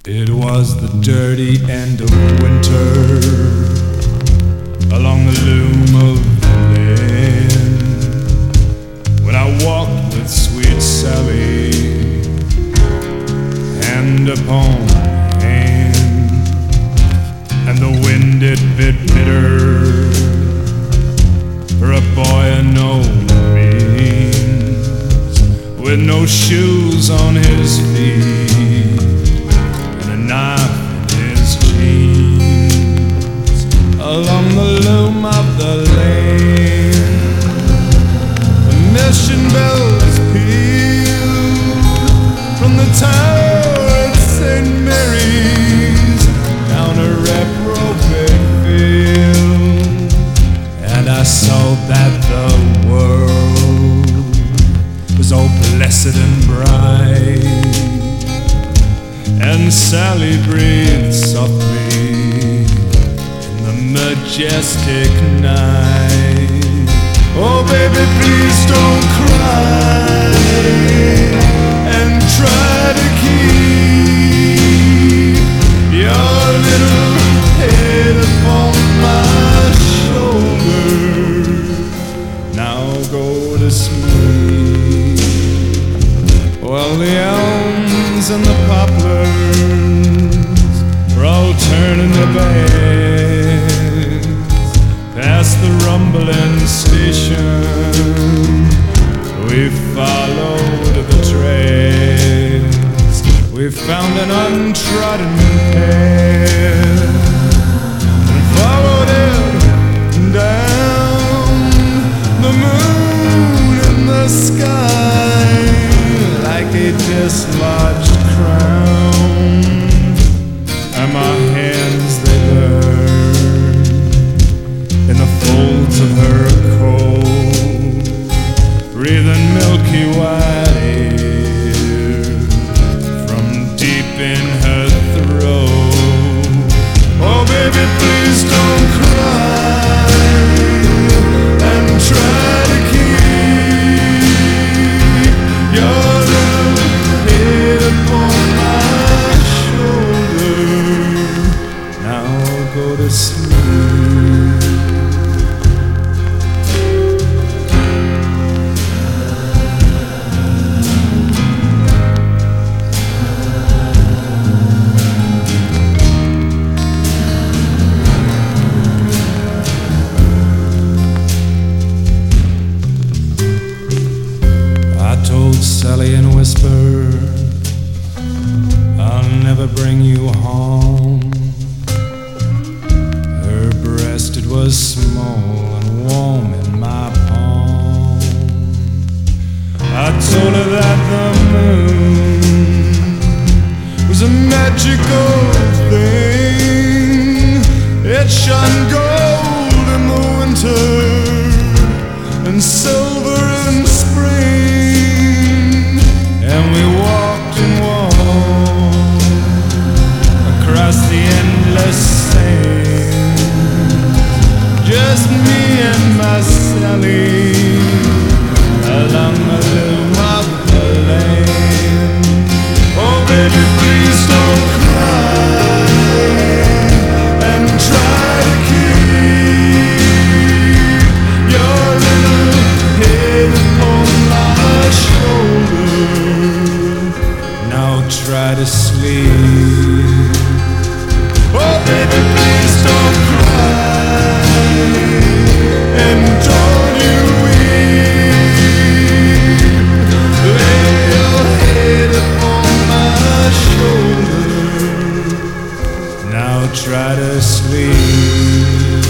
It was the dirty end of winter, along the loom of the land, when I walked with sweet Sally, hand upon hand, and the wind it bit bitter for a boy of no means, with no shoes on his feet, knife in his jeans, along the loom of the lane. The mission bells pealed from the tower at St. Mary's down a reprobate field, and I saw that the world was all blessed and bright, and Sally breathed softly in the majestic night. Oh baby, please don't cry, and try to keep your little head upon my shoulder. Now go to sleep. Well, the elms and the poplars were all turning their backs past the rumbling station. We followed the trails, we found an untrodden path and followed it down the moon in the sky like a dislodged crown, and my hands they burn in the folds of her coat, breathing milky white air from deep in her throat. Oh baby, please don't cry, and try to keep your head upon my shoulder. Now go to sleep. I told Sally in a whisper, I'll never bring you home. Her breast, it was small and warm in my palm. I told her that the moon was a magical thing. It shone gold in the winter and silver in spring, and we walked and walked across the endless sand, just me and my Sally, along the loom of the land. Oh baby, please don't cry, and try to keep your little head upon my shoulder. Now try to sleep. Oh baby, please don't cry, and don't you weep. Lay your head upon my shoulder. Now try to sleep.